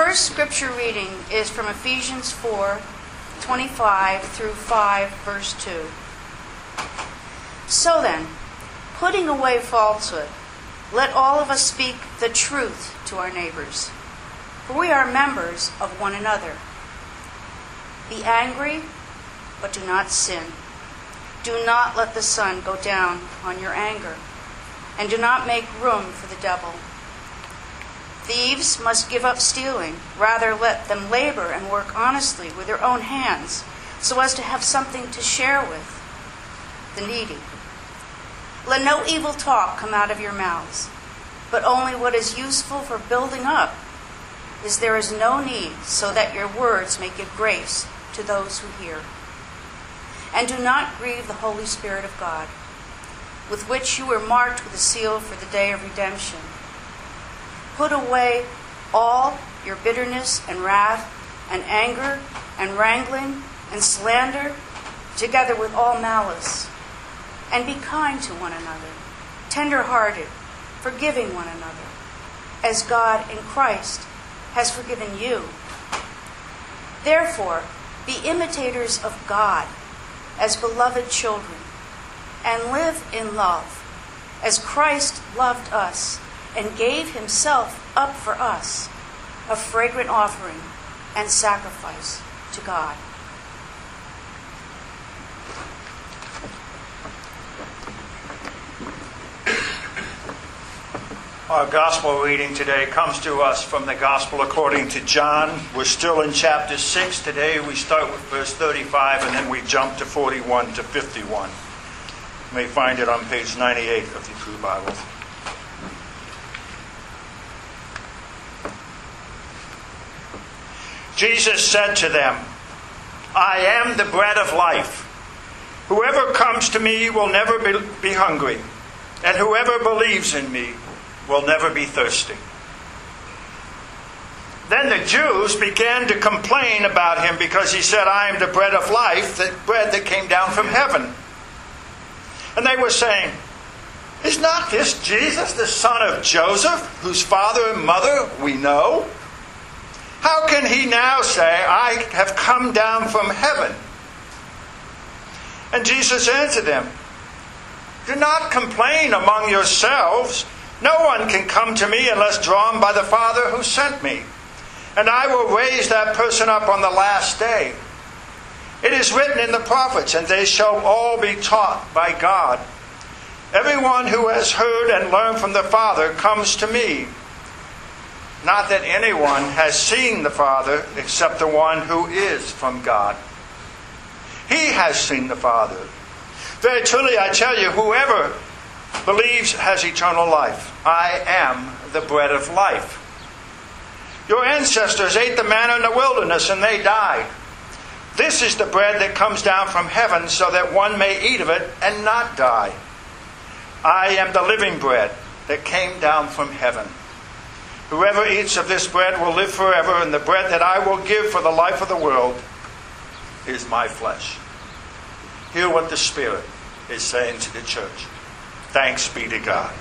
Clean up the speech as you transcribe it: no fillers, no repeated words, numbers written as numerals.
first scripture reading is from Ephesians 4:25 through 5, verse 2. So then, putting away falsehood, let all of us speak the truth to our neighbors, for we are members of one another. Be angry, but do not sin. Do not let the sun go down on your anger, and do not make room for the devil. Thieves must give up stealing. Rather, let them labor and work honestly with their own hands, so as to have something to share with the needy. Let no evil talk come out of your mouths, but only what is useful for building up, as there is no need, so that your words may give grace to those who hear. And do not grieve the Holy Spirit of God, with which you were marked with a seal for the day of redemption. Put away all your bitterness and wrath and anger and wrangling and slander, together with all malice. And be kind to one another, tender-hearted, forgiving one another, as God in Christ has forgiven you. Therefore, be imitators of God as beloved children, and live in love, as Christ loved us and gave himself up for us, a fragrant offering and sacrifice to God. Our gospel reading today comes to us from the gospel according to John. We're still in chapter 6 today. We start with verse 35 and then we jump to 41 to 51. You may find it on page 98 of the True Bible. Jesus said to them, I am the bread of life. Whoever comes to me will never be hungry, and whoever believes in me will never be thirsty. Then the Jews began to complain about him because he said, I am the bread of life, the bread that came down from heaven. And they were saying, is not this Jesus, the son of Joseph, whose father and mother we know? How can he now say, I have come down from heaven? And Jesus answered them, do not complain among yourselves. No one can come to me unless drawn by the Father who sent me. And I will raise that person up on the last day. It is written in the prophets, and they shall all be taught by God. Everyone who has heard and learned from the Father comes to me. Not that anyone has seen the Father except the one who is from God. He has seen the Father. Very truly I tell you, whoever believes has eternal life. I am the bread of life. Your ancestors ate the manna in the wilderness and they died. This is the bread that comes down from heaven so that one may eat of it and not die. I am the living bread that came down from heaven. Whoever eats of this bread will live forever, and the bread that I will give for the life of the world is my flesh. Hear what the Spirit is saying to the church. Thanks be to God.